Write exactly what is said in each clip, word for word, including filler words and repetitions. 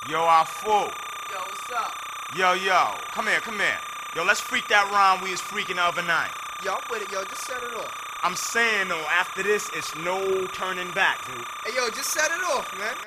Yo, I fool. Yo, what's up? Yo, yo, come here, come here. Yo, let's freak that rhyme we was freaking the other night. Yo, I'm with it, yo, just set it off. I'm saying though, after this, it's no turning back, dude. Hey, yo, just set it off, man.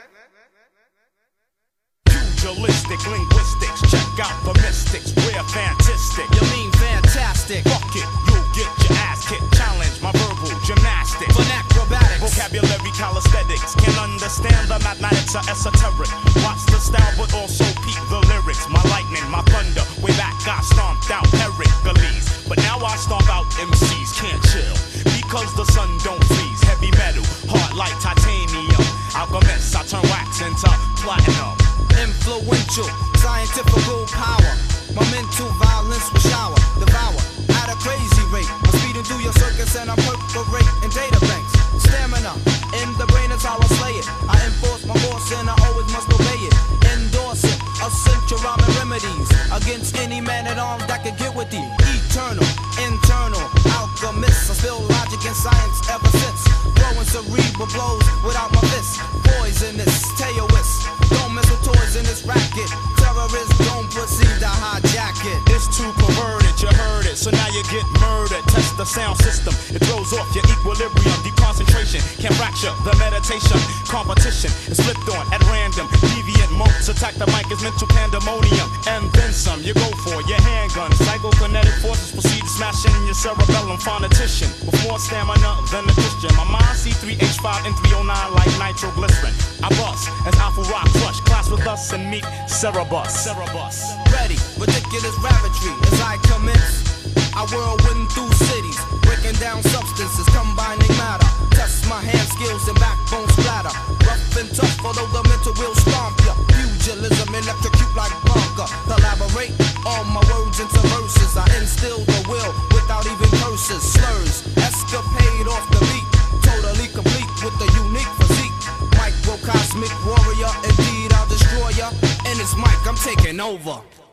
Pugilistic linguistics, check out the mystics, we're fantastic. You mean fantastic? Fuck it, you'll get your ass kicked. Challenge my verbal gymnastics. Fun acrobatics. Vocabulary calisthenics. Can't understand the mathematics are esoteric. Watch the style but also peep the lyrics. My lightning, my thunder, way back I stomped out Hercules. But now I stomp out M Cs, can't chill, because the sun don't freeze. Heavy metal, hard like titanium. Alchemist, I turn wax into platinum. Influential, scientific power. My mental violence will shower, devour at a crazy rate. I'm speeding through your circuits and I perforate in data banks. Stamina in the brain is how I slay it. I enforce my force and I always must obey it. Endorse it, essential rhyming remedies against any man at arms that can get with thee. Eternal, internal, alchemist. I spill logic and science ever since. Throwing cerebral blows without my fists. Poisonous, taoist. Don't mess with toys in this racket. Terrorists don't proceed to hijack it. It's too perverted, you heard it, so now you get murdered. Test the sound system, it throws off your equilibrium. Deep concentration can fracture the meditation. Competition is flipped on at random. Deviant monks attack the mic as mental pandemonium. And then some, you go for your handgun. Psychokinetic forces proceed to smash in your cerebellum. Phonetician with more stamina than a Christian. My mind C three H five and three oh nine like nitroglycerin. I bust as Alpha Rock Crush, class with us and meet Cerebus. Cerebus. Ready, ridiculous ravagely as I commence. I whirlwind through cities, breaking down substances, combining matter. Test my hand skills and backbone splatter. Rough and tough, although the mental will stomp ya. Pugilism, electrocute like Blanca. Collaborate all my words into verses. I instill the will without even curses. Slurs, escapade off the beat. Totally complete with the unique physique. Microcosmic warrior, indeed I'll destroy ya. In this mic, I'm taking over.